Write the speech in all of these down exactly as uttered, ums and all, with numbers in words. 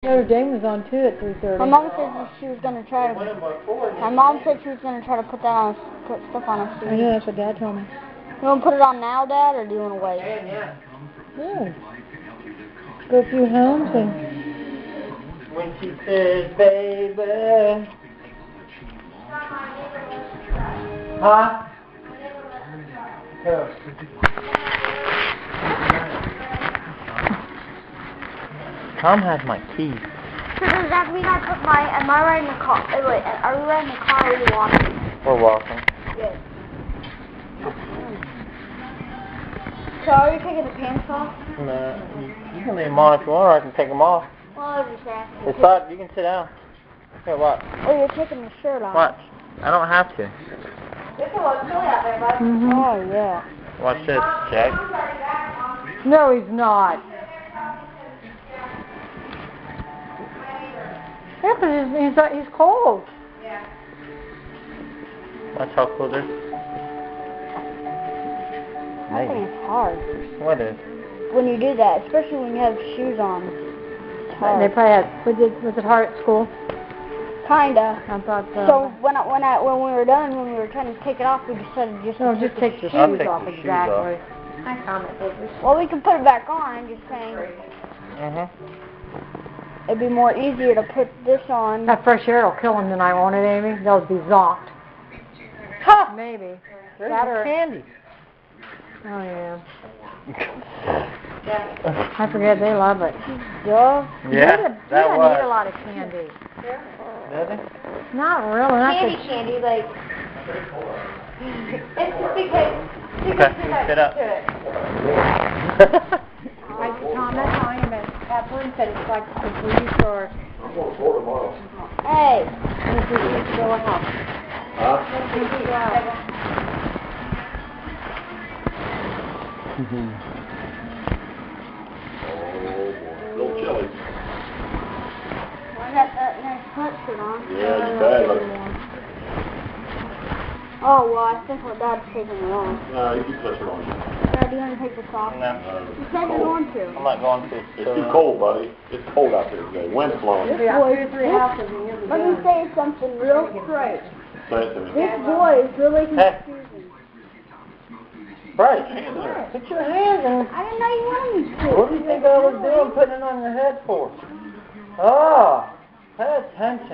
Notre Dame was on too at three thirty. My mom said that she was gonna try to. My mom said she was gonna try to put that on, put stuff on us. I know, that's what Dad told me. You wanna put it on now, Dad, or do you wanna wait? Yeah. Go a few homes and. When she says, baby. Huh? Tom has my keys. So does that mean I put my, am I riding the car, wait, wait, are we riding the car or are we walking? We're walking. Good. So are you taking the pants off? No, you, you can leave them on if you want, or I can take them off. Well, I was just asking. It's fine, you can sit down. Here, watch. Oh, you're taking the shirt off. Watch. I don't have to. It's a little chilly out there, bud. Mm-hmm. Oh, yeah. Watch this, Jack. No, he's not. Yeah, but he's, he's, uh, he's cold. Watch how cold it is. I think it's hard. What is? When you do that, especially when you have shoes on. It's hard. They probably had, was it, was it hard at school? Kinda. I thought so. So when I, when I when we were done, when we were trying to take it off, we decided just No, to just take the your I'll shoes take off, the shoes exactly. off. I comment papers. Well, we can put it back on. I'm just saying Mm-hmm. it'd be more easier to put this on. That fresh air will kill him tonight, won't it, Amy? They'll be zonked. Ha! Maybe. There's That your or- candy. Oh, yeah. I forget, they love it. Duh. He Yeah, doesn't- he that doesn't was. eat a lot of candy. Does he? Not really. Not Candy, the- candy, like. It's just because. Okay, sit up. Like Thomas saw him at Pepper and said it's like the grocery store. Hey. Let's see, let's go out. Let's go out. Little chilly. I got that nice sweatshirt on. Yeah, you bet. Look. Oh, well, I think my dad's taking it off. No, you keep sweatshirt on. Dad, do you want to take this off? No, You said you want to. I'm not going to. It's too cold, buddy. It's cold out there today. Wind's blowing. We got two or three This- houses and you'll be Let me done. say something real straight. Say it to me. This boy is really Hey. confusing. Bryce, Hands there. put your hands in. I didn't know you wanted me to. What do you think I was doing putting it on your head for? Oh, pay attention.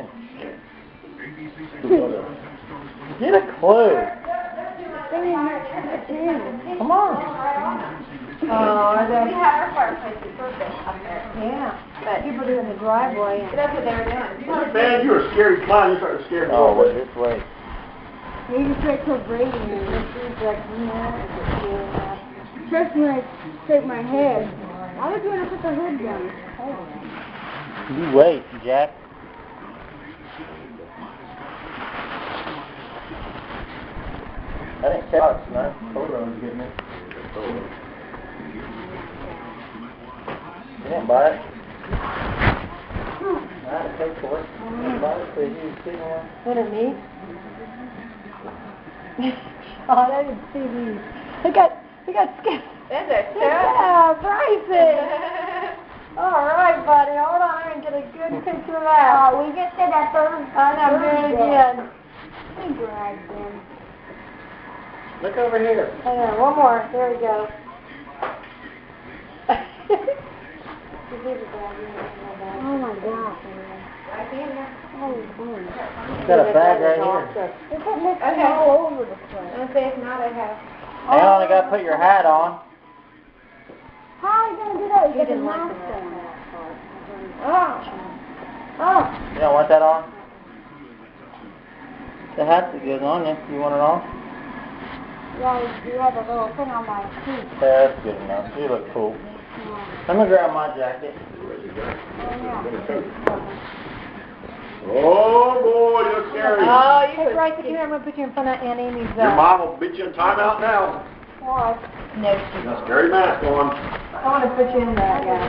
Get a clue. Thing in that chin. Come on. Oh, that's, We had our fireplace at birthday up there. yeah. But people do in the driveway and. That's what they were doing. Man, you're a scary clown. You're starting to scare me. Oh, wait, this way. You just wait till Brady and she's like, yeah. Especially when I shake my head. Why would you want to put the hood down? You wait, Jack. I didn't catch it tonight. Photo was getting it. You didn't buy it? I had to pay for it. I didn't buy it because you was sitting one. What it me? Oh, I didn't see these. We got, we got skipped. Is it? Yeah, Bryson. All right, buddy. Hold on, I'm gonna get a good picture of that. Uh, we just did that third. I know, do it again. We dragged them. Look over here. Hang on, one more. There we go. Oh my gosh. Oh, Got a bag right here. It's a mix Okay. all over the place. And say if not, I have. Hang on, I gotta put your hat on. How are you gonna do that? You He got the didn't like mask the on. Oh. Oh. You don't want that on? The hat that goes on you. You want it on? Yeah, you have a little thing on my feet. Yeah, that's good enough. You look cool. Let me grab my jacket. Oh, boy, you're scary. Oh, you Hey, put Bryce, come here. I'm gonna put you in front of Aunt Amy's. Your Uh, mom will beat you in timeout now. Why? no. You got a scary mask on. I want to put you in there, yeah.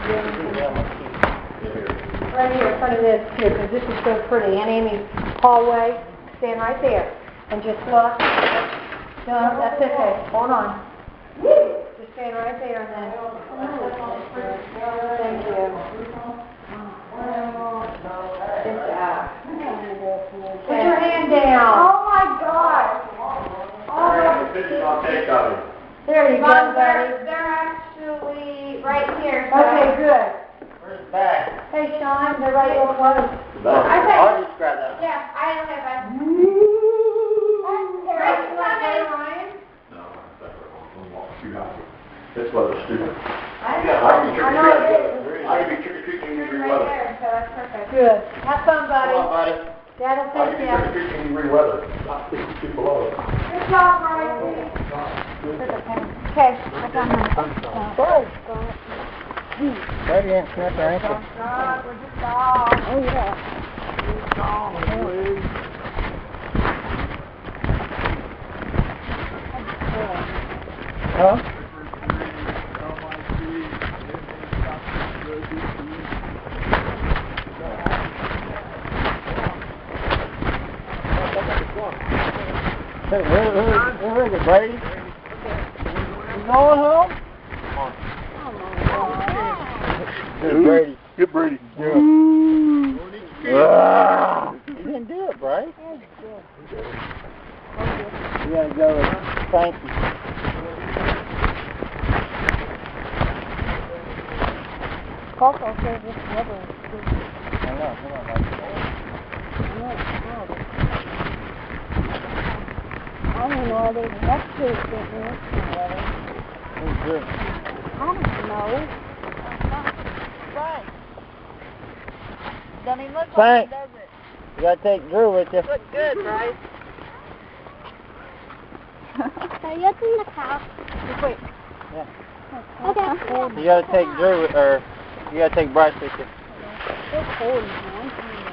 Right here in front of this too, because this is so pretty. Aunt Amy's hallway. Stand right there and just look. No, that's okay. Hold on. Just stand right there and then. Thank you. Okay, got it. There you go, Mom, buddy. they're, they're actually right here. So Okay, good. Where's the bag? Hey, Sean, they're right over close. I said, I'll just grab that. yeah, I don't have that. Right, Right, you want to Ryan? No, that's right. Walk, shoot out. This weather's stupid. I I know, can I know it is. trick or treat. I can be trick or treating in You're every right weather. there, so that's perfect. Good. Have fun, Come buddy. on, buddy. Dad'll I take can be you. trick or treating in every weather. Not sixty feet below. Good job, Ryan. Okay, I got mine. Buddy, ain't snap your ankle. Oh, yeah. Huh? Hey, where, where, where is it, Brady? You going home? Good, Brady. Good Brady. Yeah. Ah, you didn't do it, Bryce. You gotta go with Frankie. Coco says it's never good. I know, come on, buddy. No, it's not. I don't know whether the next week is next week. Who's good? I don't know. Frank. Doesn't even look Frank. like it, does it? You gotta take Drew with you. Look good, Bryce. So you're in the car. Wait. Yeah. Okay. You gotta take Drew with, or you gotta take Bryce with you. It's cold, man.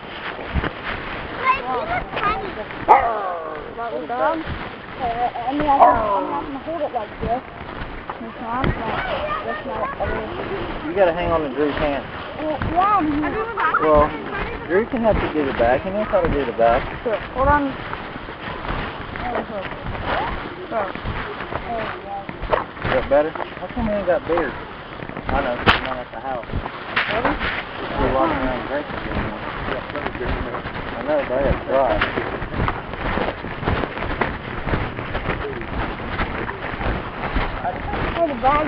Little dog. Uh, I mean, I can, I'm not gonna hold it like this. It's not like that's not everything. You gotta hang on to Drew's hand. Yeah, I'm Well, Drew can have to do the back. He knows how to do the back. Sure. Hold on. There we go. There. There we go. Is that better? How come we ain't got beers? I know, I'm not at the house. Ready? We're walking around drinking. I know, but I got dry. Hey, the bag.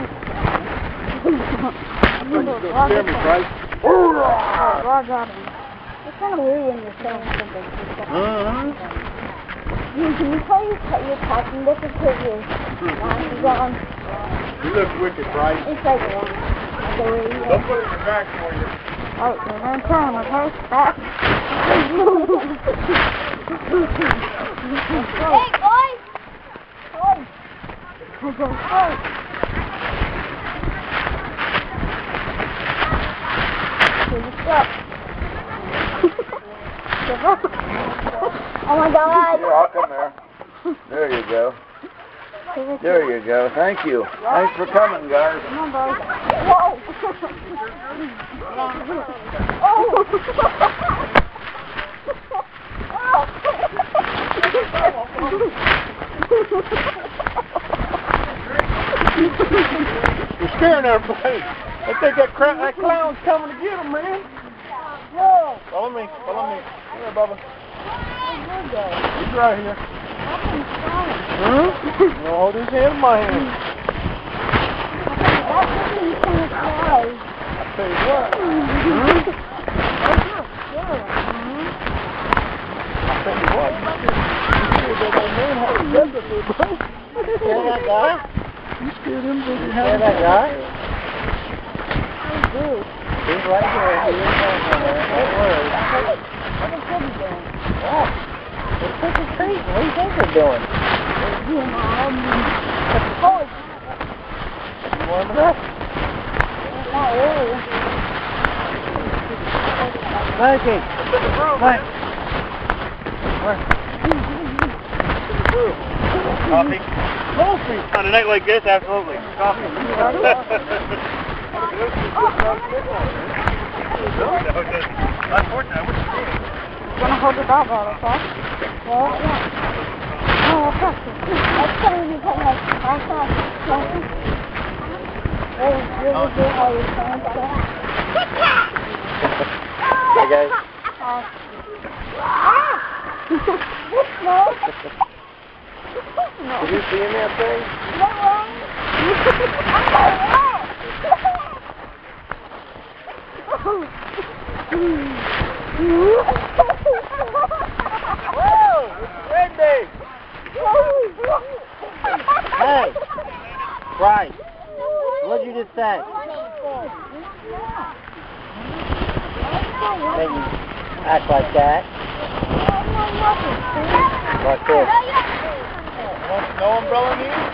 Oh, I got him. It's kind of weird when you're saying something. Mm-hmm. You, can you tell you cut your packing this because your glasses on? You look wicked, Bryce. It's like, like the way you Don't put it in the back for you. Oh, we're going to turn, okay? Back. Hey, boys! Boys! Boys! Boys! Oh my God! Yeah, I'll come there. There you go. There you go. Thank you. Thanks for coming, guys. Come on, boys. Whoa! Oh! You're scaring everybody. I think that, cra that clown's coming to get him, man. Whoa! Follow me. Follow me. Come here, Bubba. Where'd you go? He's right here. I'm flying. Hmm? No, hold his hand in my hand. That's what he's gonna fly. I tell you what. Hmm? I tell you what. You scared that old man how to get up there, bro. You scared that guy? You scared him, did you? Scared that guy? He's right here. He is right there. Don't worry. What is he doing? What? They're trick or treating. What do you think they're doing? You know, boys. Warming up. Not really. Mikey. Mike. Where? Coffee? Coffee. On a night like this, absolutely. Coffee. Unfortunately, I wish you did. Gonna hold the dog out, okay? Well, yeah. Oh, okay. That's gonna be kind of like my side. Hey, you ever do how you're saying that? Hey, guys. Uh, ah! No. Did you see in that thing? No way. Whoa! It's windy! Hey! Bryce, what'd you just say? Maybe act like that. Like this. No umbrella needed?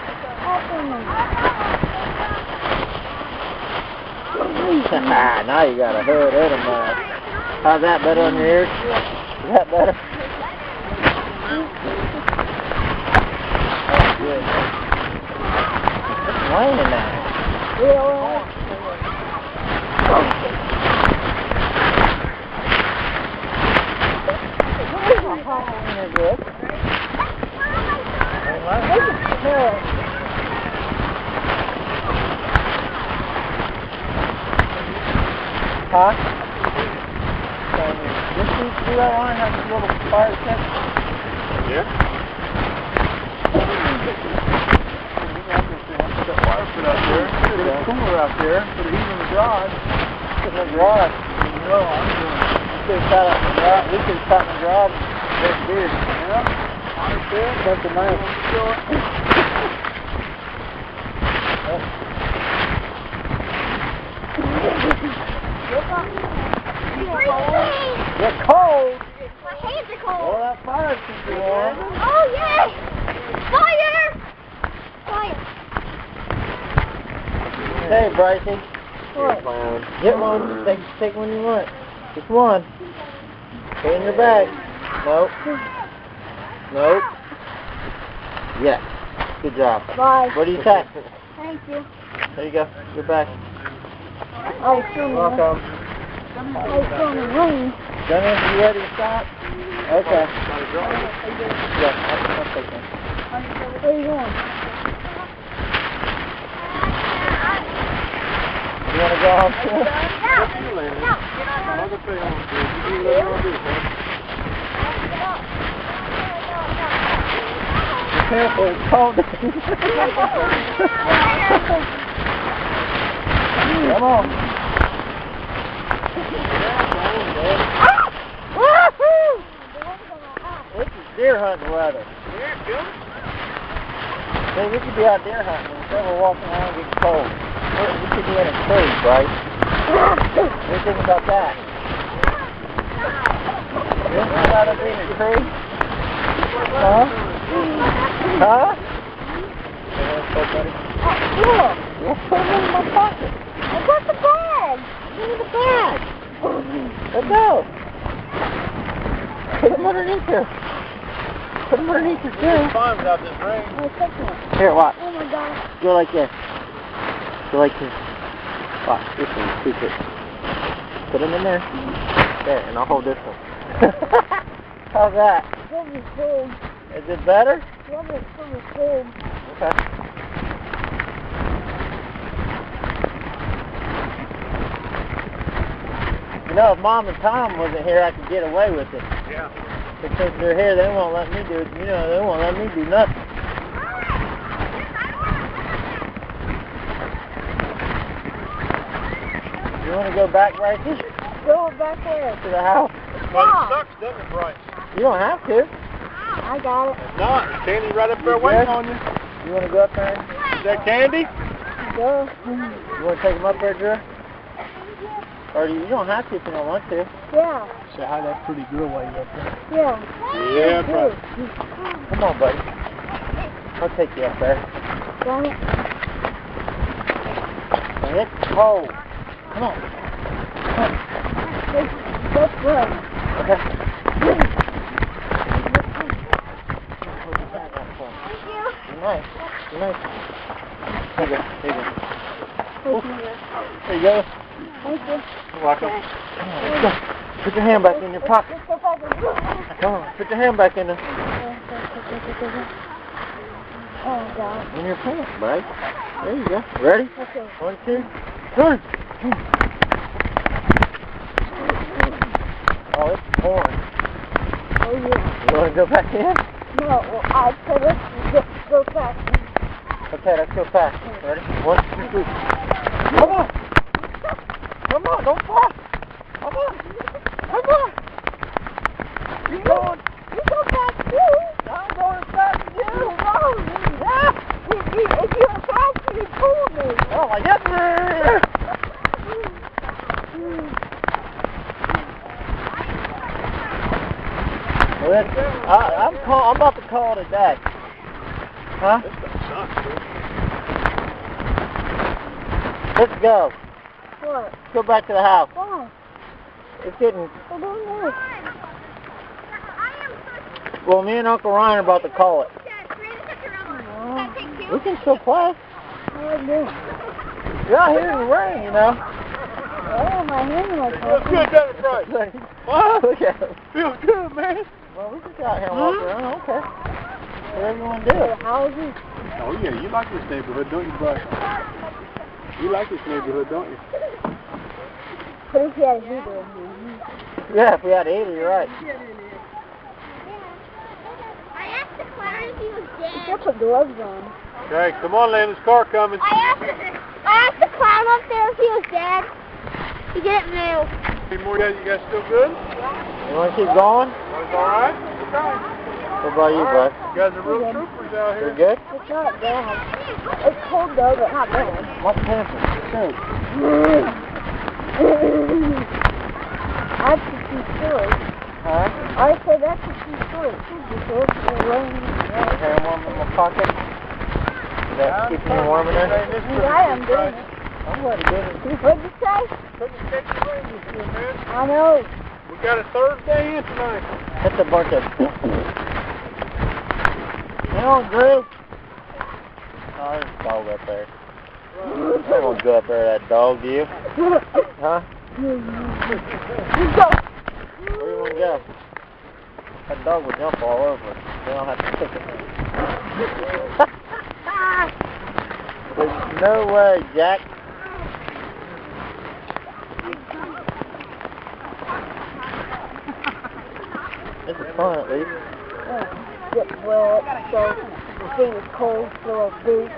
Now you got a hood and a mug. How's that better on your ears? Is that better? That's good. It's raining now. They're good. Huh? Um, this piece do that one has a little fire pit? Yeah? Put that fire pit out there. Put a cooler out there. Put a heat in the garage. Put in the garage. No, I'm doing it. We could have sat out in the garage. We could have sat in the garage and drank beer. Yeah? Fire pit. That's a nice. You're cold. My hands are cold. Well, that fire should be warm. Oh, yes! Fire! Fire. Hey, Brycey. What? Get one. Take, take one you want. Just one. Put it in your bag. Nope. Nope. Yes. Good job. Bye. What do you say? Thank you. There you go. You're back. I still Welcome. I still need rain. Dennis, you ready to stop? Okay. Yeah, I'll, I'll take that. Where are you going? You want to go home too? No. No. I'll just stay home. You do whatever you want to do, man. Be careful, it's cold. Come on. This is deer hunting weather. See, we could be out deer hunting instead of walking around getting cold. We we could be in a tree, right? What do you think about that? You think about us being in a tree? Huh? Huh? Look. Well, put them in my pocket. I got the bag. Give me the bag. Let's go. Put them underneath here. Put them underneath your chair. It's fine without this rain. Oh, take one. Here, watch. Oh my gosh. Go like this. Go like this. Watch, this one, keep it. Put them in there. There, and I'll hold this one. How's that? That was cold. Is it better? That was so cold. Okay. You know, if Mom and Tom wasn't here, I could get away with it. Yeah. But since they're here, they won't let me do it. You know, they won't let me do nothing. You want to go back, Brycey? Go back there. To the house? But it sucks, doesn't it, Bryce? You don't have to. I got it. It's not. There's candy right up there You waiting good? on you. You want to go up there? Is that candy? Go. You want to take them up there, Drew? Or you, you don't have to if you don't want to. Yeah. Say hi to that pretty girl while you're up there. Yeah. Yeah, Bryce. Come on, buddy. I'll take you up there. Got it. And it's cold. Come on. Come on. That's, that's good. Okay. Thank you. You're nice. You're nice. There you go. There you go. Thank you. There you go. Thank you. You're welcome. Come on, let's go. Put your hand back in your pocket. Let's go back and Come on. Put your hand back in there. Oh, God. In your pants, buddy. There you go. Ready? Okay. One, two, three. Oh, it's pouring. Oh, yeah. You want to go back in? No, well, I said let's just go fast. Okay, let's go fast. Ready? One, two, three. Come on! Come on, don't fall! Come on! Come on! You're going! You go fast too. I'm going as fast as you! No, yeah. If you if you were faster, you'd pull me. Oh my goodness! Well, that's, I, I'm call, I'm about to call it a day. Huh? This stuff sucks, dude. Let's go. What? Let's go back to the house. Why? It's getting. I don't know. Well, me and Uncle Ryan are about to call it. We can still play. I do. You're out here in the rain, you know. Oh, my hand was Feels good, doesn't it, Bryce? What? Look at him. Feels good, man. Well, we can go out here and walk around. Okay. Whatever you want to do. The houses. Oh, yeah, you like this neighborhood, don't you, Bryce? You like this neighborhood, don't you? What if you had a heater in here? Yeah, if we had a heater, you're right. I asked the clown if he was You dead. should put gloves on. Okay, come on, Landon's car coming. I asked, I asked the clown up there if he was dead. He didn't move. Any more guys? You guys still good? You want to keep going? Everybody's all right? Okay. What about you, bud? You guys are real troopers out You here. good? It's not bad. It's cold though, but not bad. What's happening? Good. That's a true story. Huh? I said that's a true story. It should be good. It's rain. Okay, I'm warm in my pocket. Is that keeping you warm in there? Yeah, I am doing it. I'm ready to do it. What'd you say? Couldn't catch the rain this year, man. I know. We got a Thursday in tonight. That's a bunch of... Hang on, Drew. Oh, there's a dog up there. I don't want to go up there, that dog, do you? Huh? You go. Where do you want to go? That dog will jump all over us. We don't have to kick it. There's no way, Jack. This is fun, at least. Get wet, so the thing is cold, so a boot.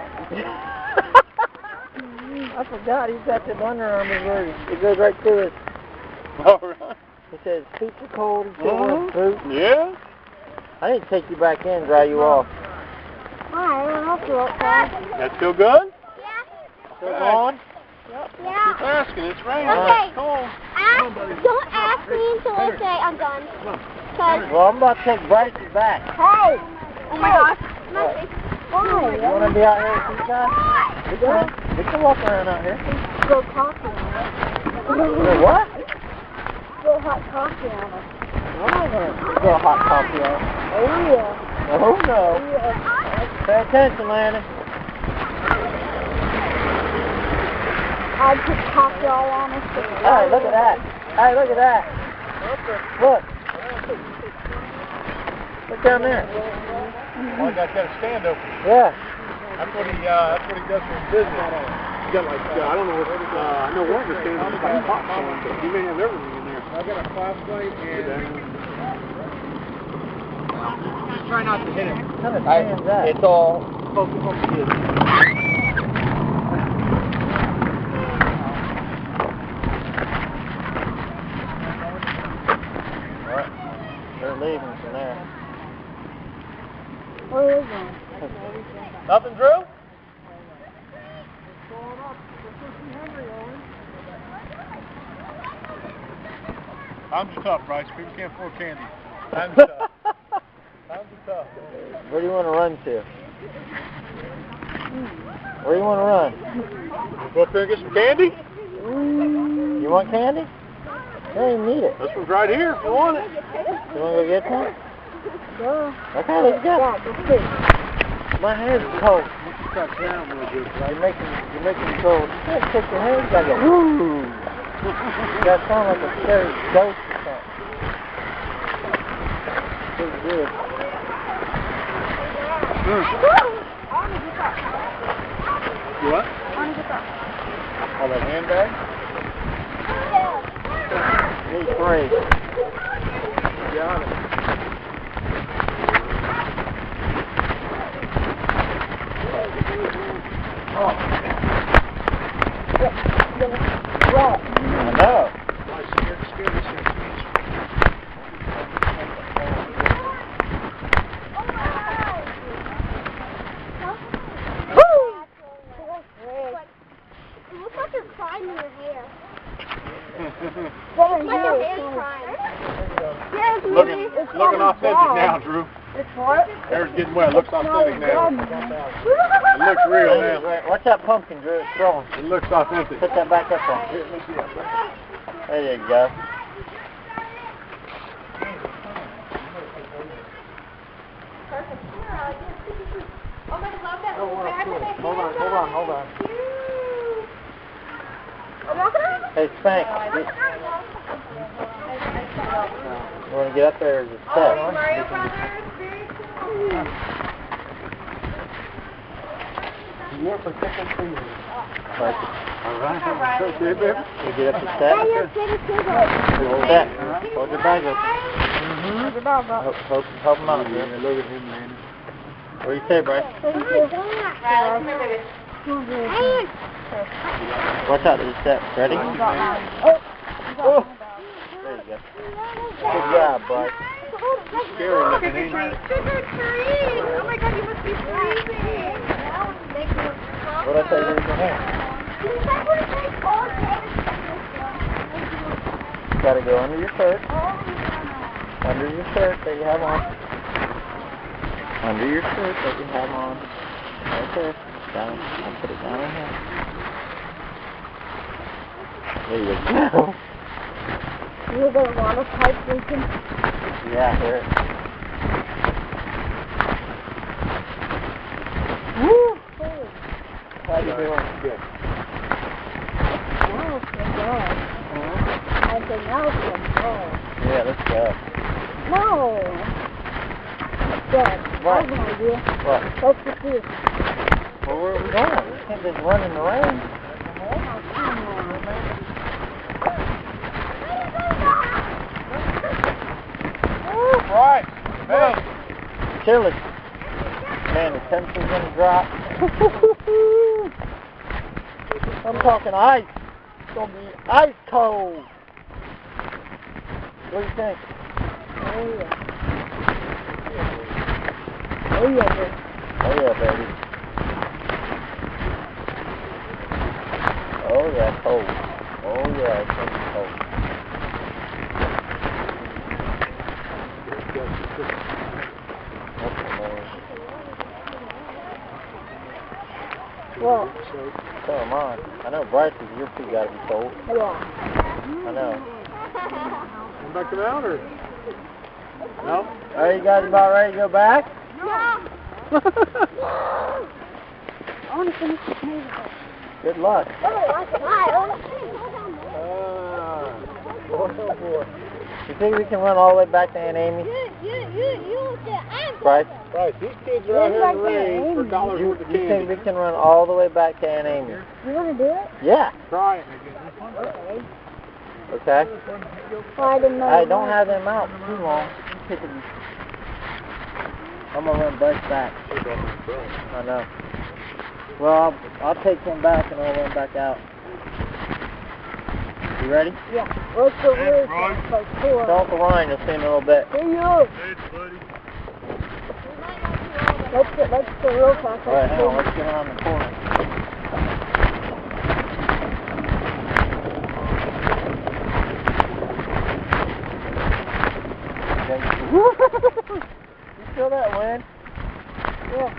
I forgot he's got the underarm is where it goes right to it. All right. He says feet are cold, he's still Uh-huh. wearing boots. Yeah? I need to take you back in and dry you off. Why? I don't have to outside. That still good? Still going? Yeah. Keep asking. It's raining. Okay. It's cold. Ask, don't ask me until I say I'm done. Cause, Well, I'm about to take Bryce's back. Hey! oh my gosh. What? Why? You want to be out here with these guys? We can. We can walk around out here. Go coffee on Wait, what? it. Go hot coffee on it. We're not going to go hot coffee on. Oh yeah. Oh, no. Yeah. Pay attention, Landon. I'd put coffee all on it. Hey, look at that. Hey, look at that. Look. Look down there. Oh, I got got a stand open. Yeah. That's what he. Uh, that's what he does for his business. He's got like uh, I don't know what. Uh, I know one of the stands is like a pop stand, but he may have everything in there. I got a flashlight and. Try not to hit him. What kind of stand is that? It's all focus on the kids. Well, they're leaving from there. Where is it? Nothing, Drew? Times are tough, Bryce. People can't afford candy. Times are tough. Times are tough. Where do you want to run to? Where do you want to run? Go up there and get some candy? You want candy? You don't even need it. This one's right here if you want it. You want to go get some? Yeah. Okay, let's go. Yeah, go see. My hand's cold. Cut down real good, You're making, you're making me cold. You gotta take your hands, you gotta go, woo! You gotta sound like a scary ghost or something. Pretty good. You what? Oh, that handbag? Need three. Got it. looking authentic now, Drew. It's what? Hair's getting wet. It looks authentic now. It looks real now. Watch that pumpkin, Drew. It's growing. It looks authentic. Put that back up on. There you go. Hold on, hold on, hold on. Hey, Spank. You, you want to get up there as a step? Mario Brothers, very cool. You're protecting fingers. Like it. All right. Okay, baby. You get up the step. Hold that. Hold your bag up. Hold your dog up. Help, help, help him out, Yeah, man. look at him, man. What do you say, Bryce? Watch out, there's a step. Ready? Oh. Oh. There you go. Good job, Bryce. Scary looking, ain't it? Trick or treat! Oh my god, you must be freezing! What did I say to your hand? Gotta go under your shirt. Under your shirt that you have on. Under your shirt that you have on. Right there. Down. I'll put it down in here. There you go. You got a lot of pipe leaking. Yeah, here. Woo! How you doing? Good. Now it's gonna go. I said now it's gonna go. Yeah, let's go. No! Dad, I What? have an idea. What? Let's just do this. Well, where are we going? We can't just run in the rain. Right. Hey. Chilly. Man, the temperature's gonna drop. I'm talking ice. It's gonna be ice cold. What do you think? Oh yeah. Oh yeah, baby. Oh yeah, baby. Oh yeah, cold. Oh yeah, it's gonna be cold. Well, So am I. I know Bryce is your feet gotta be cold. yeah. I know. Come back around or? No? Are you guys about ready to go back? I want to finish this movie. Good luck. Oh, You think we can run all the way back to Aunt Amy? Bryce? Right, these kids are out here in the rain for dollars You, worth of you think candy. we can run all the way back to Aunt Amy? you want to do it? Yeah. Try it. Okay. Okay. Well, I didn't know. Hey, you don't wanted- have them out too long. Take it easy. I'm gonna run Bryce back. I know. Well, I'll, I'll take him back and I'll run back out. You ready? Yeah. Let's go Hey, really Brian. fast, like four. Don't the line, you'll see in a little bit. Hey, you. Hey, buddy. Let's go, let's go real fast. Alright, Like hang on, four. let's get around the corner. Okay. You feel that wind? Yeah.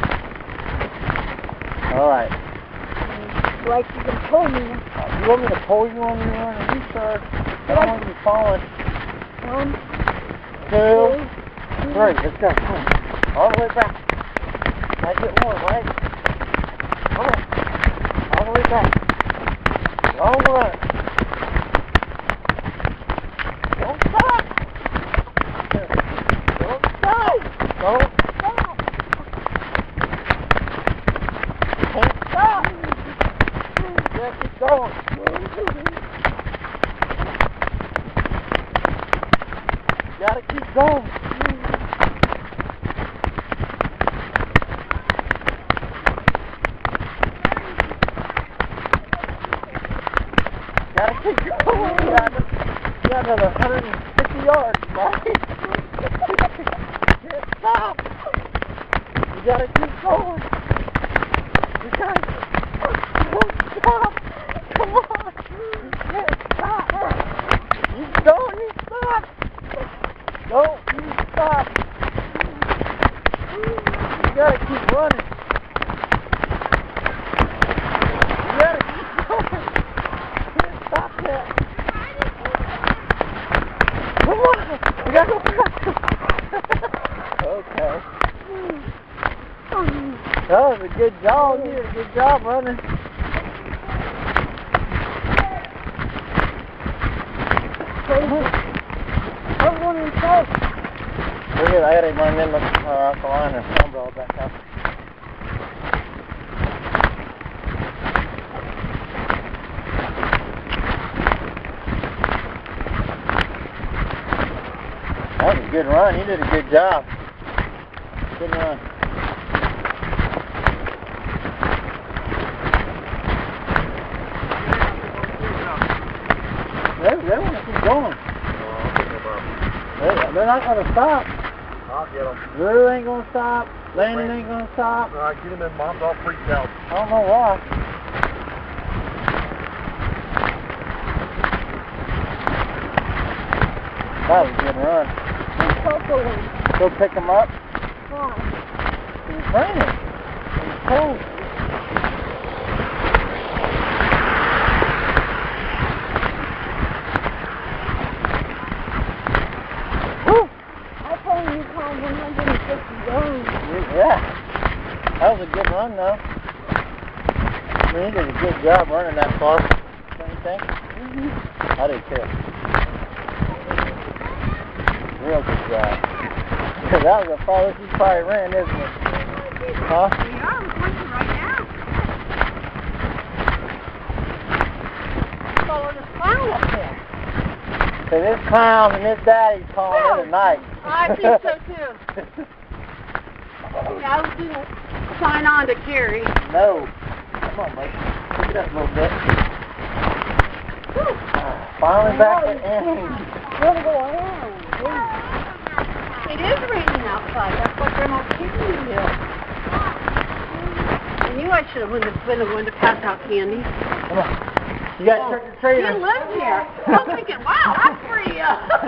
Alright. Like you can pull me. You want me to pull you on your own? You sure? I don't want you falling. One, Two, two, three. Let's go. Come on. All the way back. I get one, right? Come on. All the way back. Long run. Don't stop. Don't stop. Don't stop. Can't stop. Yeah, keep going. Gotta keep going. Gotta keep going. You got, you got another one hundred fifty yards, right? Can't stop. You gotta keep going. You gotta don't stop. Come on. You can't stop. You don't. You stop. Don't. You We gotta go back. Okay. That was a good job. You did a good job running. I'm going inside. Look at, I gotta run in the uh, alkaline and umbrella back up. That was a good run. You did a good job. Good run. They, they want to keep going. They, they're not going to stop. I'll get them. Drew ain't going to stop. Landon ain't going to stop. All right, get him in. Mom's all freaked out. I don't know why. That was a good run. Go pick him up. It's raining. It's cold. Yeah, that was a good run though. I mean, you did a good job running that far. Don't you think? Mm-hmm. I did too. Real good job. That was a far this you probably ran, isn't it? Huh? We are. We're going right now. Follow this clown up there. So this clown and this daddy's calling it a night. I think so too. Yeah, I was going to sign on to Carrie. No. Come on, buddy. Pick it up a little bit. Finally back at Anthony. It is raining outside. That's what Grandma Carrie knew. I knew I should have been the one to pass out candy. Come on. You got trick or You treaters. live here. I'm thinking, wow, that's free.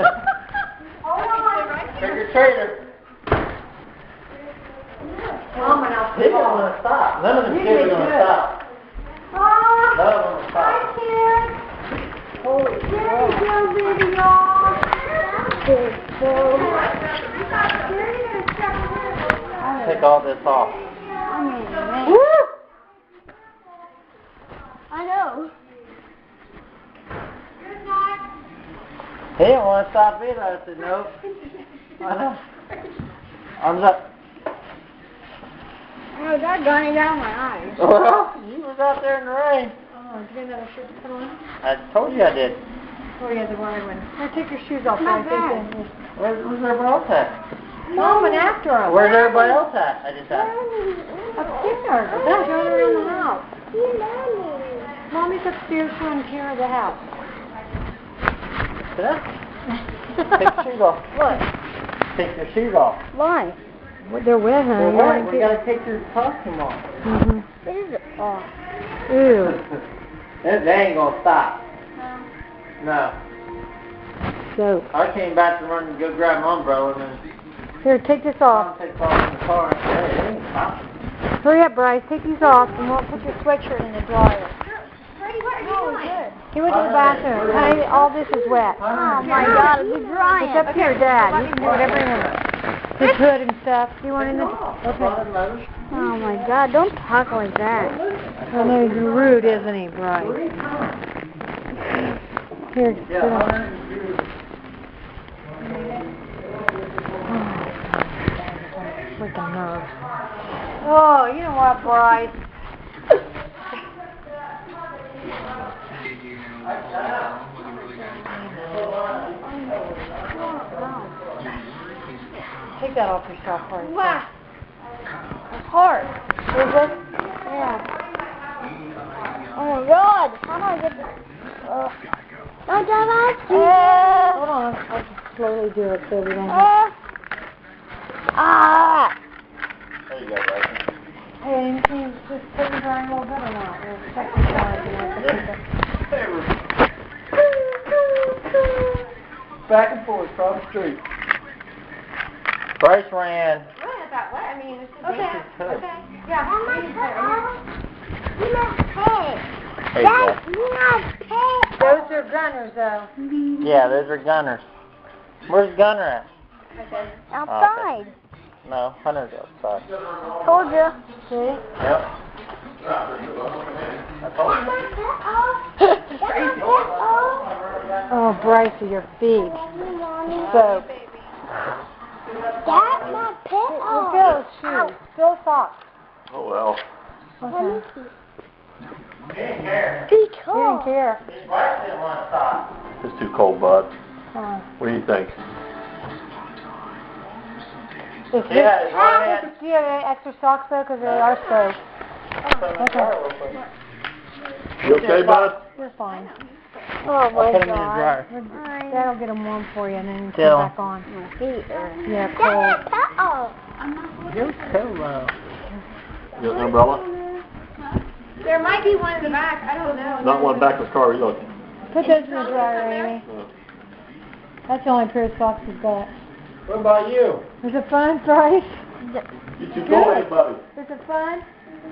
Trick or treater. Mom and I'll They don't want to stop. None of them kids are going to stop. None of them will stop. Take all this off. I know. He didn't want to stop either. I said, nope. I know. Arms up. Oh, that got me down my eyes. Well, you was out there in the rain. Oh, did you get another shirt to put on? I told you I did. Oh, yeah, the wide one. Here, take your shoes off. Not I bad. think Where's, where's everybody else at? Mom went after him. Where's everybody else at? I just asked. Upstairs. They're going around the house. Mommy's upstairs taking care of the house. Sit up. Take your shoes off. What? Take your shoes off. Why? Well, they're wet, honey. Well, You wait, wanna we get- gotta take your costume off. Mhm. This is off. Ew. they, they ain't gonna stop. No. So, I came back to run and go grab my umbrella and then here, take this Mom off. takes off in the car and said, hey, they ain't stopping. Hurry up, Bryce. Take these off and we'll put your sweatshirt in the dryer. He went to the bathroom. Honey, all this is wet. Oh my God, it's drying. It's up to your dad. You can do whatever you want. His hood and stuff. Do you want in the... Okay. Oh my God, don't talk like that. I know he's rude, isn't he, Bryce? Here, sit down. Freaking nerve. Oh, you know what, Bryce? Take that off yourself, Bryce. Wow. It's hard. Is it? Yeah. Oh my God, how do I get this? Uh, oh, Dad, uh, Hold on. I'll just slowly do it so we don't have... uh, ah. There you go, Bryson. Hey, anything, just take it drying a little bit or not? We'll check the drying and Back and forth across the street. Bryce ran. What about what? I mean, it's just Okay. okay. Yeah, how much? You must pay. There you Dad, go. you must pay. Those are gunners, though. Yeah, those are gunners. Where's Gunner at? Outside. No, Hunter's outside. Told you. See? Yep. I told you. Oh, Bryce, your feet. So, That's my pet. Phil's shoes. Phil's socks. Oh, well. Okay. He didn't care. Be He didn't cool. care. Bryce didn't want to stop. It's too cold, bud. Uh, What do you think? If He had his one this, hand. do you have any extra socks though? Because they are so. Okay. You okay, bud? You're fine. Oh I'll my put him in the god. dryer. That'll get them warm for you, and then you put Still. them back on. My feet are. Yeah, That's cold. my pet. You're so low. You got an umbrella? There might be one in the back. I don't know. Not one back in the car, you look. Put those in the dryer, Amy. That's the only pair of socks you've got. What about you? Is it fun, Bryce? You too cold, buddy. Is it fun?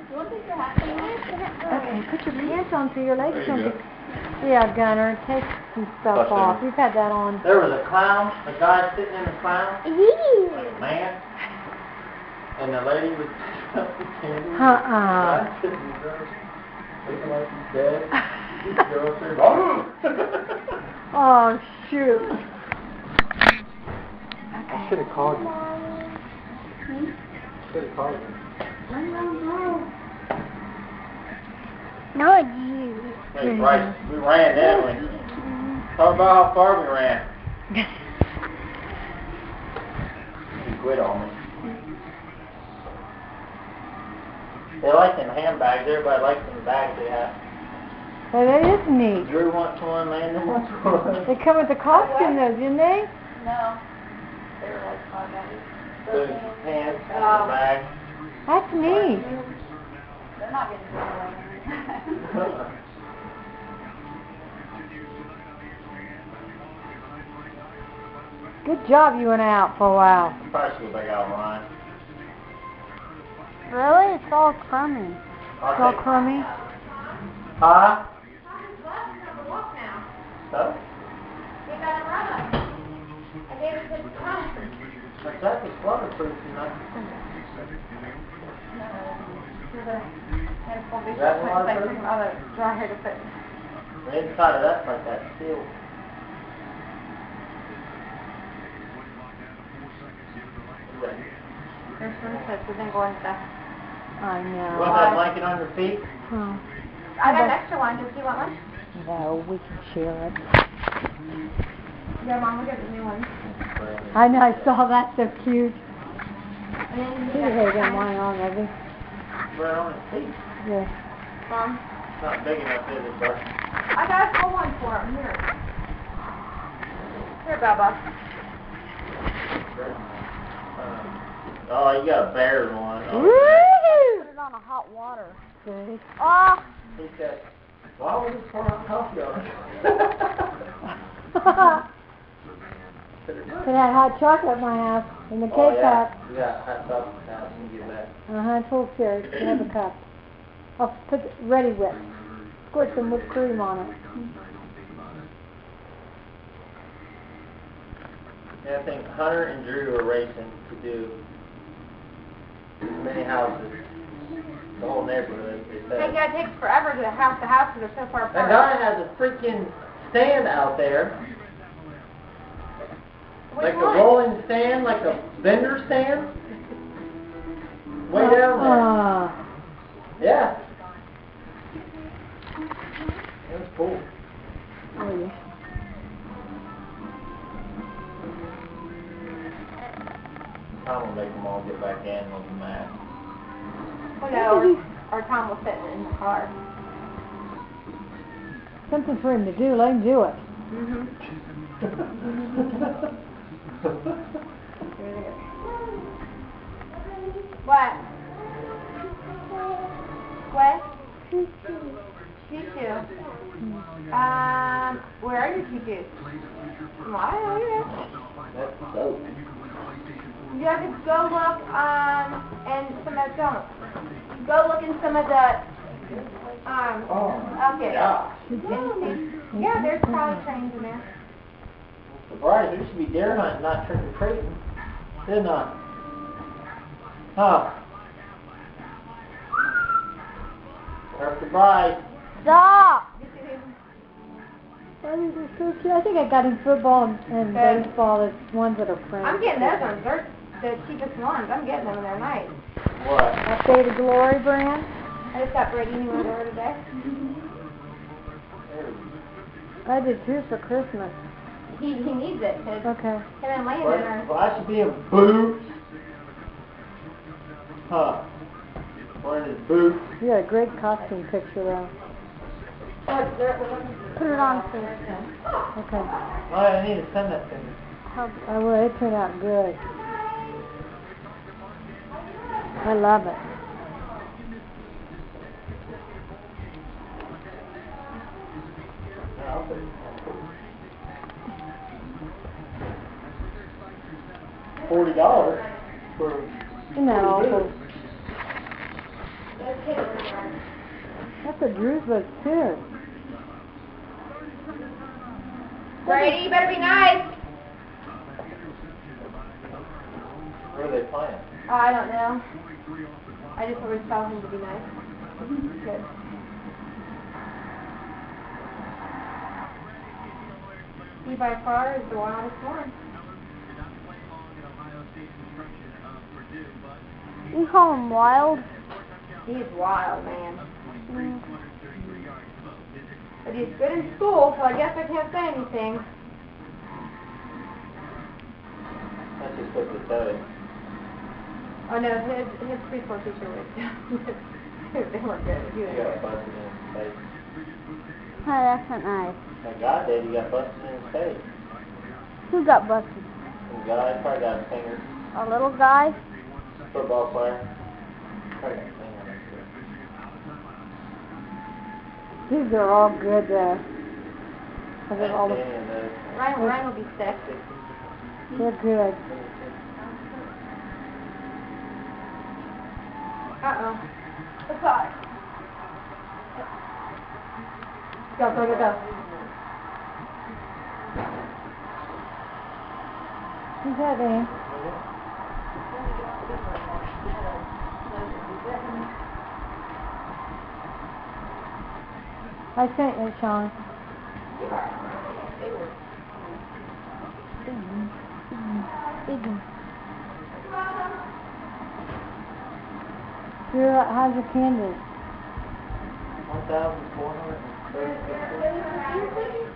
Okay, put your pants on so your legs There you don't go. get... Yeah, Gunner, take some stuff Touch off. him. You've had that on. There was a clown, a guy sitting in a clown, Eee. like a man, and the lady was candy. Uh-uh. Guy sitting in the dress, looking like he's dead. This girl said, "Oh!" Oh, shoot. I should have called you. Should have called you. No, it's you. Hey, Bryce, we ran, didn't we? Talk about how far we ran. He quit on me. They like them handbags. Everybody likes them bags they have. Well, that is neat. Drew wants one, Landon wants one. They come with the costume though, didn't they? No. They were like car bags. Those pants, the bag. That's neat. They're not getting thrown away. Good job you went out for a while. Probably should go back out line. Really? It's all crummy. It's all I'll take crummy. Huh? Walk now. So? You gotta run. I gave it to the time. My jacket's waterproof, you know. Is that waterproof? Out of dryer to put. The inside of that's like that steel. There's some tips. We didn't go into that. I know. Want that blanket on your feet? Huh. I got an extra one. Does you want one? No, we can share it. Yeah, Mom, we'll get the new one. I know, I saw that, so cute. And then You can have that mine on, Evie. Right on his feet. Yeah. Mom, It's not big enough, is it, but I got a full one for him. Here. Here, Bubba. uh, oh, you got a bear one. Oh, Woo! Put it on a hot water. See? Oh, he said, why would you pour out coffee on it? Could have hot chocolate in my house, in the K Oh, yeah. cup. Yeah, hot chocolate now, you can get that. Uh-huh, full series, you have a cup. I'll put it ready whip. Squirt some whipped cream on it. Yeah, I think Hunter and Drew are racing to do as many houses. The whole neighborhood, they Hey, said. yeah, it takes forever to house to house because they're so far That apart. guy has a freaking stand out there. Which Like a one? rolling stand, like a vendor stand. Way down there. Uh, Yeah. It was cool. oh, yeah. Tom will make them all get back in on the mat. Well, no, or, or Tom will sit in the car. Something for him to do, let him do it. Mm-hmm. What? What? Choo-choo. Um, where are your choo-choos? Come on, I know you. That's dope. You have to go look, um, in some of the, go look in some of the, um, Oh, okay. yeah. Yeah, there's probably trains in there. Surprise, we should be deer hunting, not trick or treating. Didn't I? Huh? There's the bride. Stop! Oh, these are so cute. I think I got him football and, and Okay. baseball. It's ones that are friends. I'm getting those ones. They're the cheapest ones. I'm getting them and they're nice. What? I say the Glory brand. I just got Brady new underwear today. I did too for Christmas. He he needs it because Okay. him and Landon What? are. Well, I should be in boots. Huh? Wearing his boots. You got a great costume picture though. Put it on Facebook. Okay. Oh, I need to send that to me. I will. It turned out good. I love it. Yeah, I'll put it. Forty dollars for. Isn't that for awful? boots. That's a Drew's was too. Brady, you better be nice. Where are they playing? Oh, I don't know. I just always tell him to be nice. Good. He by far is the wildest one. You call him wild? He's wild, man. Mm. But he's good in school, so I guess I can't say anything. That's just what they say. Oh no, his his preschool teacher was they weren't good. He was He got good. busted in his face. Oh, that's not nice. That guy did, he got busted in his face. Who got busted? The guy probably got a finger. A little guy? Football player. Probably got a finger. These are all good. Uh, I got all the, Danny and those. Ryan, Ryan will be sick. they're good. Uh-oh. What's that? Go, go, go, go. Who's that, Dan? I sent you, Sean. Drew, how's your candy? One thousand four hundred and thirty-six.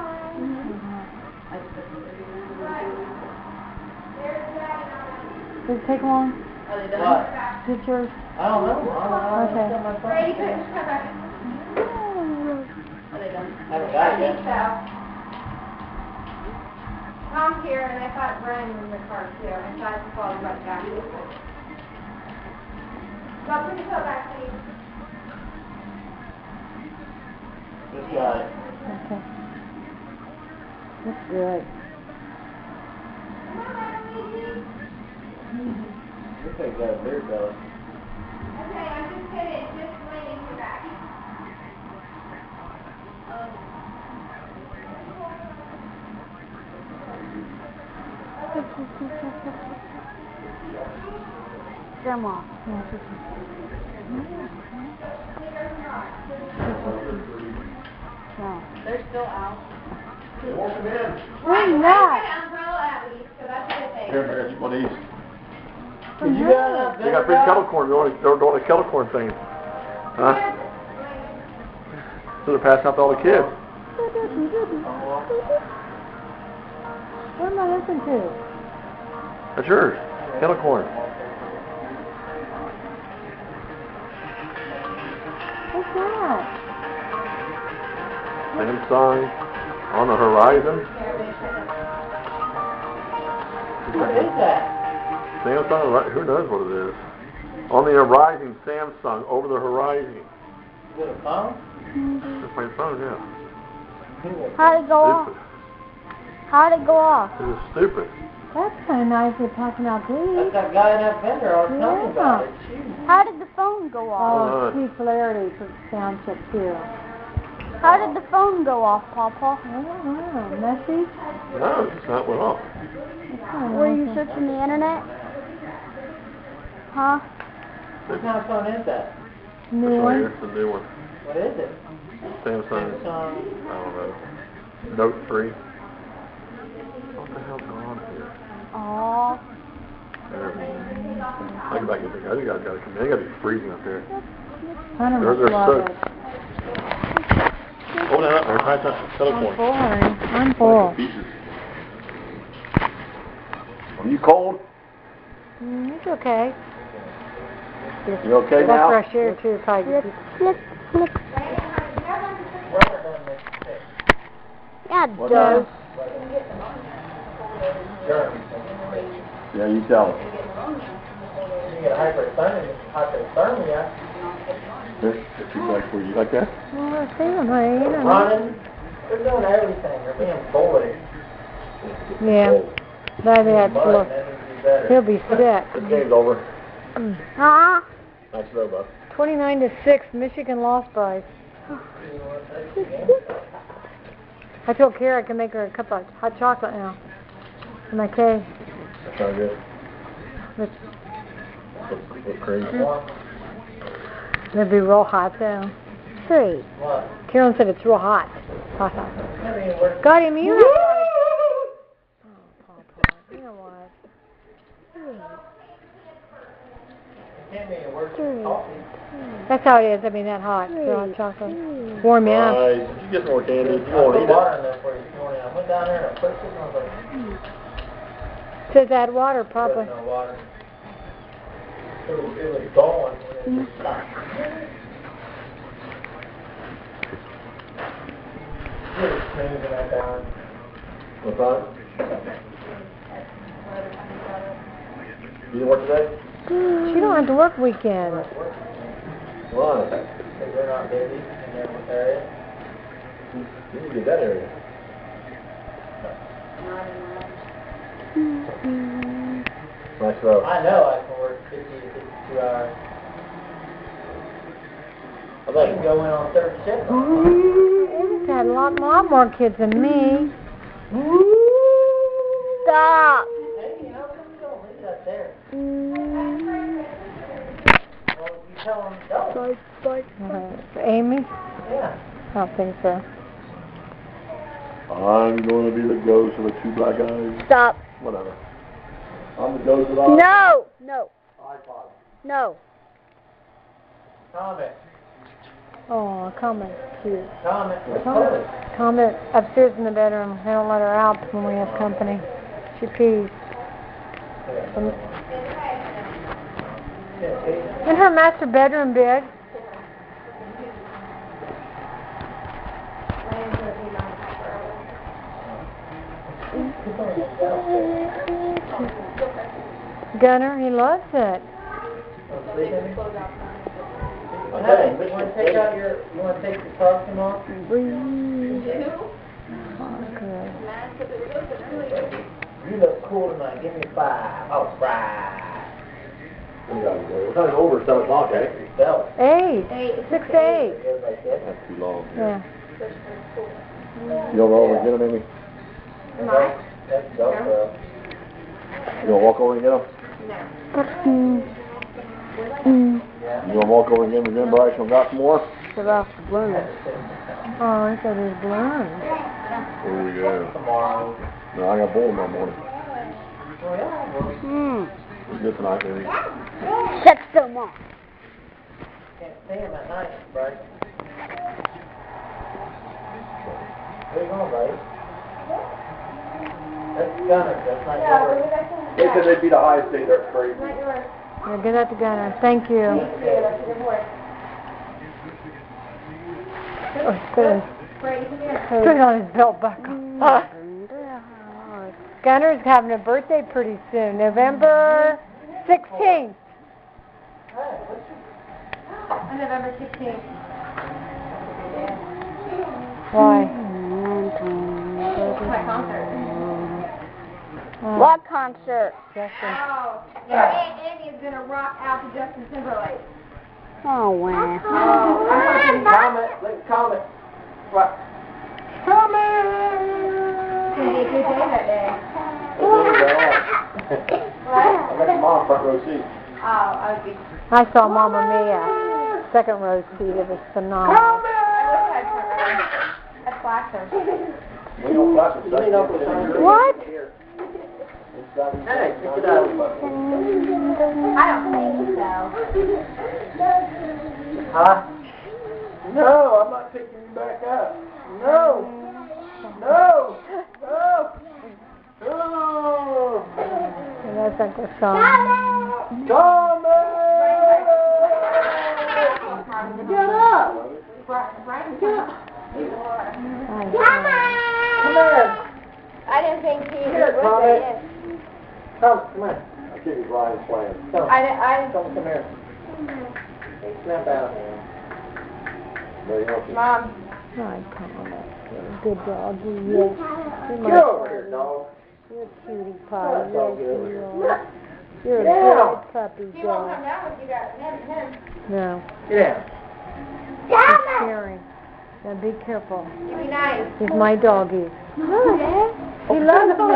Did it take long? What? Get yours? I don't know. I don't know. Okay. I haven't got my phone. Brady, put it, come back. Haven't got it yet. So. Tom's here, and I thought Brian was in the car too. I thought I called right back. Go, put your coat back, please. This guy. Okay. That's good. This guy's got a beard belly. Okay, I'm just kidding. Just waiting for back. Grandma. No. They're still out. Walk them in. Where's Right, that? an umbrella at least, so that's a good thing. Here, I got you one of these. Did you got enough They got beer big belly? kettle corn. They're doing, they're doing a kettle corn thing. Huh? So they're passing out to all the kids. What am I listening to? That's yours. Kettle corn. What's that? Samsung on the horizon. What is that? Samsung, ri- who knows what it is? On the horizon, Samsung, over the horizon. Is it a phone? That's my phone, yeah. How'd it go off? Stupid. How'd it go off? It is stupid. That's kind of nice you're talking about That's these. that guy in that vendor I was telling you about it. Shoot. How did the phone go off? Oh, Uh, Chief Flaherty for sound check too. How did the phone go off, Papa? I don't know. Messy? No, it's not went off. Were you searching the internet? Huh? What kind of phone is that? New This one one? here, the new one. What is it? Samsung, Samsung. I don't know. Note three. What the hell's going on here? Oh. There. I can back in there. I think I've got to come in. They got to be freezing up there. I don't They're, know. they're soaked. Hold that up there. Try to tell it I'm for me. full, honey. I'm full. Pieces. Are you cold? Mm, it's okay. You okay That now? fresh air too, probably. Flip, flip. Weather doesn't make you sick. Yeah, it What does. Germs. Yeah, you tell us. You get hyperthermia. Hyperthermia. This, this is like for you like that? Well, I see them, honey. You know. Running. They're doing everything. They're being bullied. Yeah. Maybe that's Mud, look. that would be better. He'll be sick. This game's over. Mm. Huh? Nice throw, bud. twenty-nine to six, Michigan lost by. I told Kara I can make her a cup of hot chocolate now. In my cake. That sounds good. With, With, with cream. it'll be real hot though. Three. What? Carolyn said it's real hot. Hot, hot. I mean, we're Got him, you know what? Oh, Papa, you know what? can't be worse than coffee. That's how it is. I mean, that hot. The hot chocolate. Warm you up. Alright, did you get some more candy? You I won't put eat it. water in there for you this morning. I went down there and I put it and I was like, Says add water, there's Papa. no water. It was, it was going and it just stopped. Really smooth in that down. What time? You didn't work today? She don't have to work weekends. Why? Because they're not busy in their area. You need to get that area. Nice throw. I know I can work fifty to fifty-two hours. I I can go in on third shift. Amy's had a lot, lot more kids than me. Stop. Hey, how come you don't leave that there? Well, you tell them don't. Uh, Amy? Yeah. I don't think so. I'm going to be the ghost of the two black eyes. Stop. Whatever. I'm the ghost of the No. No. iPod. No. Comment. Oh, Comet, cute. Comment. Comet, Comet upstairs in the bedroom. They don't let her out when we have company. She pees. And, isn't her master bedroom big? Gunner, he loves it. Hey, you want to take out your, you want to take your costume off? You look cool tonight. Give me five. Oh, five. What time is it over? seven o'clock, eh? Belt. Eight. Six to eight. That's too long. Yeah. You don't roll over and get them, Amy? Am I? That's GoPro. You gonna walk over and get them? Yeah. You gonna walk over and get them again, Bryce? You got some more? Oh, he said he's balloons. Oh, yeah. Tomorrow. No, I got bowling tomorrow morning. Oh, yeah. Well, Hmm. It's good tonight, Amy. Shut them off. can't see him at night, right? Where you going, buddy? That's Gunner. That's not yours. They said they'd be the highest state. They're crazy. Yeah, give that to Gunner. Thank you. Oh, good. Put it on his belt buckle. Ah. Gunner's having a birthday pretty soon, November sixteenth. On November sixteenth. Why? My concert. Uh, What concert? Justin. Oh, yeah, Andy is gonna rock out to Justin Timberlake. Oh, wow. Oh, I'm Comment. Let's comment. What? Come It's gonna be a good day that day. I got your mom front row seat. Oh, I would be. I saw Mamma Mia, second row seat. It was phenomenal. I wish I had front row. That's Blackstone. We don't flash it. What? Hey, pick it up. I don't think so. Huh? No, I'm not picking you back up. No. No. No. No. And that's Uncle Sean. Tommy! Get up! Right? Get up! Come Come here. I didn't think he Here, would Tommy. say yes. Come, come here. I think it's Ryan's playing. Come. I, di- I, Come, come here. Hey, snap out here. No, you don't. Mom, Hi, Thomas. Good doggy, yes. You're my Get over here, puppy. dog. You're a cutie pie, Come on, yes dog, get you over here. are. You're a Get good down. puppy he won't come dog. down with you guys. Him, him. No, Get down. he's scary. Now be careful. You be nice. He's my doggy. He Oh, loves come on, me.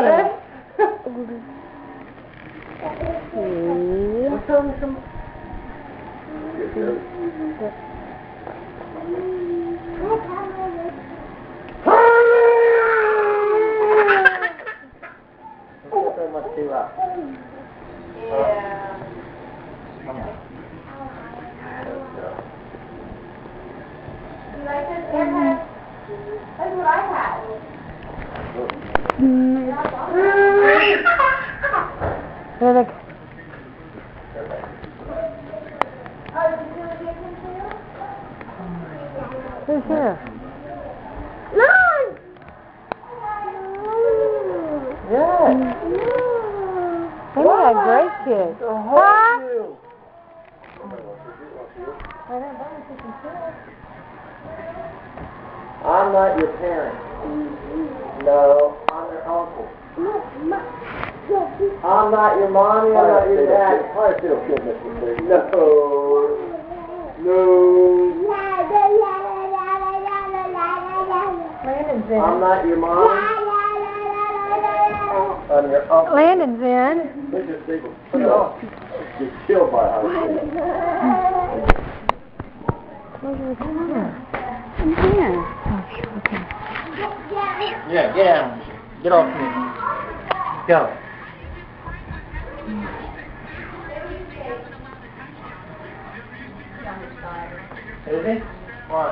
Ed. See? Come, come. Don't so much too loud. Yeah. Come on. You like this haircut? That's what I had. Here they Oh, did you do a good one too? Who's here? Yes. Hey, what a great kid. To hold you. I'm not your parent. No, I'm your uncle. I'm not your mommy, I'm not your daddy. I still kill Mister Big. No. No. Landon's I'm in. not your mommy. I'm your uncle. Landon's in. They just think Put it on. get killed by high school. Come here. I'm here. Yeah, get down. Get off me. Go. Is he? What?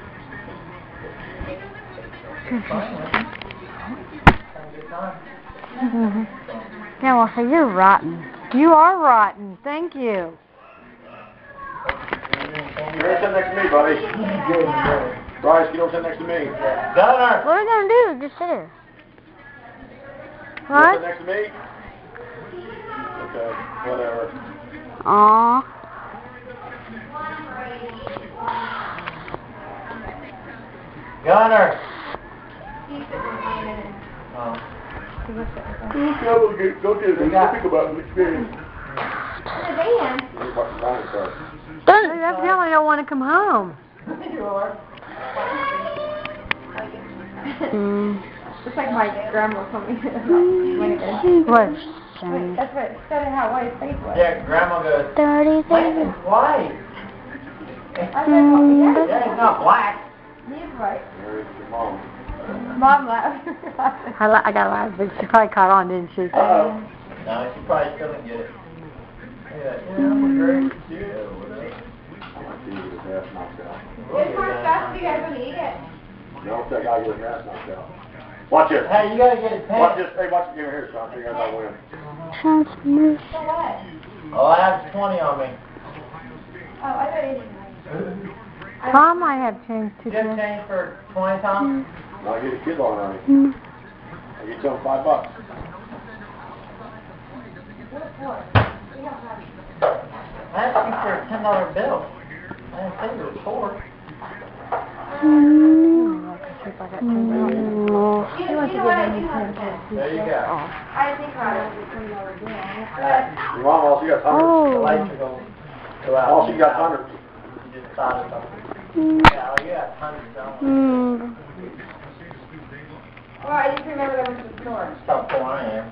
Mhm. Yeah, well, so you're rotten. You are rotten. Thank you. You're sit next to me, buddy. Bryce, you don't sit next to me. Gunner! What are we going to do? Just sit here. You sit What? next to me? Okay, whatever. Aw. Gunner! He's sitting with Landon and Oh. Go get, go get it. Think about the experience. in the van. You're fucking lying, sir. Don't, that's the only I don't want to come home. You are. Mm. It's like my grandma told me. What? Wait, that's what, that's how white his face was. Yeah, Grandma goes, Thirty Landon's white. I said, well, yeah, Yeah, he's not black. he's white. There's your mom. Mom laughed. I, li- I got a lot, but she probably caught on, didn't she? Uh-oh. No, she probably still didn't get it. Yeah, yeah, I'm great. Yeah, whatever. I see you with his ass knocked out. It's more stuff, you guys want to eat it? No, that guy with his ass knocked out. Watch this. Hey, you gotta get it Watch paid. this. Hey, watch it. Give me here, son. So you guys not win. For what? Oh, I have twenty on me. Oh, I thought you didn't. Tom might have changed too. You have change for twenty, Tom? I'll get a kid on on me. I'll get you on five bucks. What for? We don't have. I asked you for a ten dollar bill. I didn't say it was four. You, you know what I do have to. There you go. I didn't think about it. Your mom, all she got The hundred. lights are going to go out. All she got hundred. You just thought of something. Yeah, you have hundreds of them. Mm. Well, I just remember that was the store. How poor I am.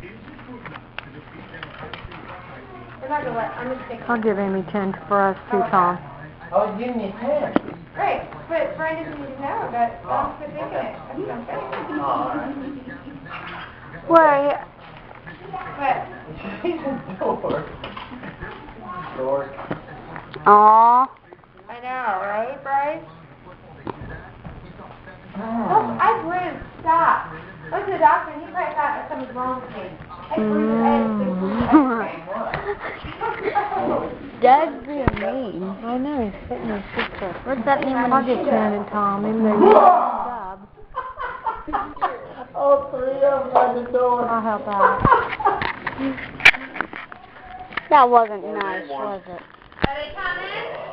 We're not gonna let, I'm just thinking. I'll give Amy ten for us too, Tom. I was giving you ten. Right, but Brian doesn't need to know, but I'm just thinking it. That's what I'm saying. Alright. Wait. But, She's a door. Door. Aw. I know, right, Bryce? Oh. Oh, I bruised. Stop. Went to the doctor and he probably thought something's wrong with me. I bruised. I had a big bruise. Dad's being mean. I know, he's hitting his sister. What's that mean when I'll you get Ken and Tom, even though you job. All three of them at the door. I'll help out. That wasn't nice, was it? Are they coming?